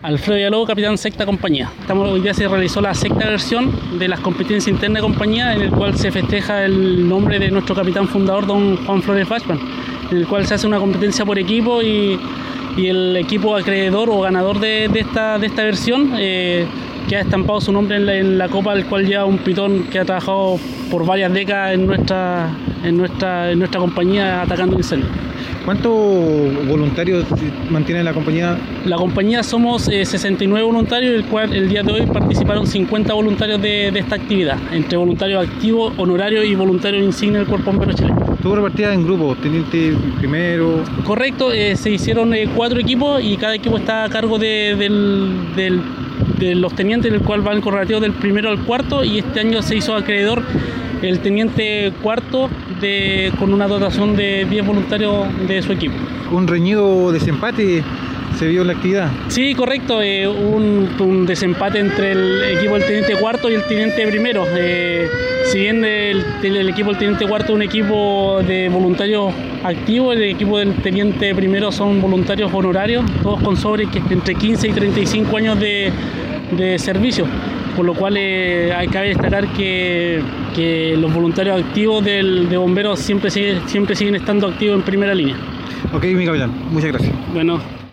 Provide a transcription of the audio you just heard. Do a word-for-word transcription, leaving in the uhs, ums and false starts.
Alfredo Villalobos, capitán sexta compañía. Estamos, hoy día se realizó la sexta versión de las competencias internas de compañía, en el cual se festeja el nombre de nuestro capitán fundador, don Juan Flores Bachman, en el cual se hace una competencia por equipo y, y el equipo acreedor o ganador de, de, esta, de esta versión eh, que ha estampado su nombre en la, en la copa, el cual lleva un pitón que ha trabajado por varias décadas en nuestra, en nuestra, en nuestra compañía atacando incendios. ¿Cuántos voluntarios mantiene la compañía? La compañía somos eh, sesenta y nueve voluntarios, el cual el día de hoy participaron cincuenta voluntarios de, de esta actividad, entre voluntarios activos, honorarios y voluntarios insignia del Cuerpo Bombero Chileno. ¿Estuvo repartida en grupos? ¿Teniente primero? Correcto, eh, se hicieron eh, cuatro equipos y cada equipo está a cargo de, del, del, de los tenientes, en el cual van correlativos del primero al cuarto, y este año se hizo acreedor el teniente cuarto de, con una dotación de diez voluntarios de su equipo. ¿Un reñido desempate se vio en la actividad? Sí, correcto, eh, un, un desempate entre el equipo del teniente cuarto y el teniente primero. Eh, si bien el, el equipo del teniente cuarto es un equipo de voluntarios activos, el equipo del teniente primero son voluntarios honorarios, todos con sobre entre quince y treinta y cinco años de, de servicio. Por lo cual eh, hay que destacar que, que los voluntarios activos del, de bomberos siempre, sigue, siempre siguen estando activos en primera línea. Ok, mi capitán, muchas gracias. Bueno.